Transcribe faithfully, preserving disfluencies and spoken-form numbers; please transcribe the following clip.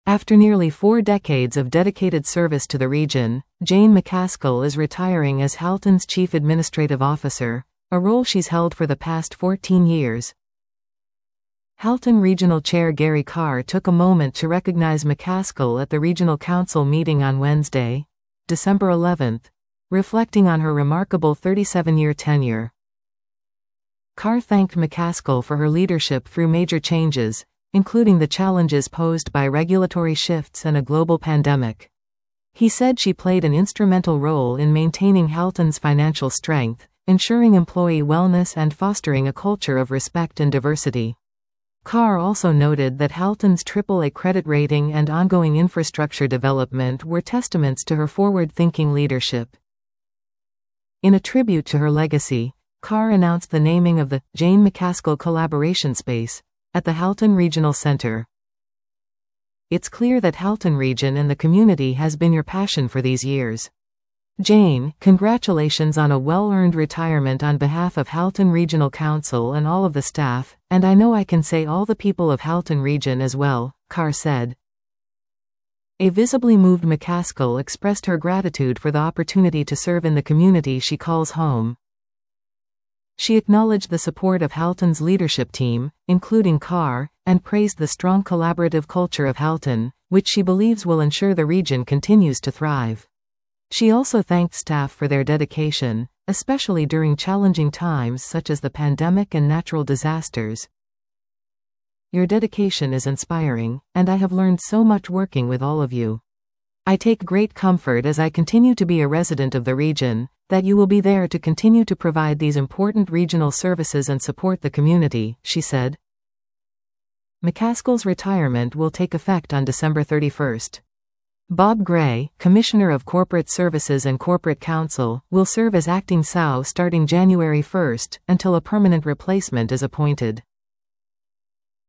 After nearly four decades of dedicated service to the region, Jane McCaskill is retiring as Halton's Chief Administrative Officer, a role she's held for the past fourteen years. Halton Regional Chair Gary Carr took a moment to recognize McCaskill at the Regional Council meeting on Wednesday, December eleventh, reflecting on her remarkable thirty-seven-year tenure. Carr thanked McCaskill for her leadership through major changes, including the challenges posed by regulatory shifts and a global pandemic. He said she played an instrumental role in maintaining Halton's financial strength, ensuring employee wellness and fostering a culture of respect and diversity. Carr also noted that Halton's triple A credit rating and ongoing infrastructure development were testaments to her forward-thinking leadership. In a tribute to her legacy, Carr announced the naming of the Jane McCaskill Collaboration Space at the Halton Regional Center. It's clear that Halton Region and the community has been your passion for these years. Jane, congratulations on a well-earned retirement on behalf of Halton Regional Council and all of the staff, and I know I can say all the people of Halton Region as well, Carr said. A visibly moved McCaskill expressed her gratitude for the opportunity to serve in the community she calls home. She acknowledged the support of Halton's leadership team, including Carr, and praised the strong collaborative culture of Halton, which she believes will ensure the region continues to thrive. She also thanked staff for their dedication, especially during challenging times such as the pandemic and natural disasters. Your dedication is inspiring, and I have learned so much working with all of you. I take great comfort as I continue to be a resident of the region, that you will be there to continue to provide these important regional services and support the community, she said. McCaskill's retirement will take effect on December thirty-first. Bob Gray, Commissioner of Corporate Services and Corporate Counsel, will serve as acting S O W starting January first, until a permanent replacement is appointed.